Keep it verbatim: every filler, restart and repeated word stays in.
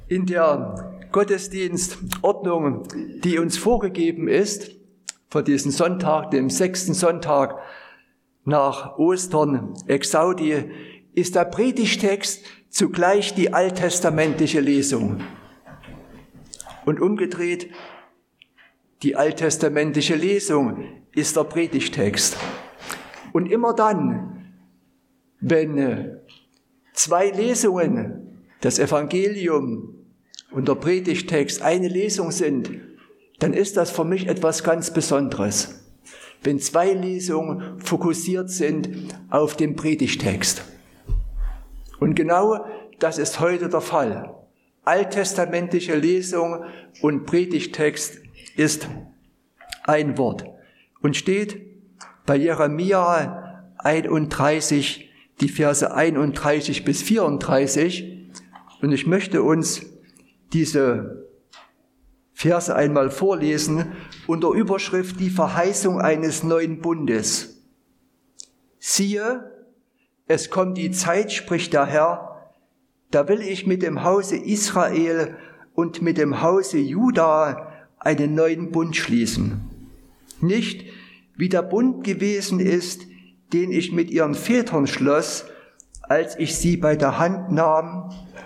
In der Gottesdienstordnung, die uns vorgegeben ist, für diesen Sonntag, dem sechsten Sonntag nach Ostern, Exaudi, ist der Predigtext zugleich die alttestamentliche Lesung. Und umgedreht, die alttestamentliche Lesung ist der Predigtext. Und immer dann, wenn zwei Lesungen, das Evangelium und der Predigtext, eine Lesung sind, dann ist das für mich etwas ganz Besonderes, wenn zwei Lesungen fokussiert sind auf den Predigtext. Und genau das ist heute der Fall. Alttestamentliche Lesung und Predigtext ist ein Wort und steht bei Jeremia einunddreißig, die Verse einunddreißig bis vierunddreißig. Und ich möchte uns diese Verse einmal vorlesen unter Überschrift Die Verheißung eines neuen Bundes. Siehe, es kommt die Zeit, spricht der Herr, da will ich mit dem Hause Israel und mit dem Hause Juda einen neuen Bund schließen. Nicht wie der Bund gewesen ist, den ich mit ihren Vätern schloss, als ich sie bei der Hand nahm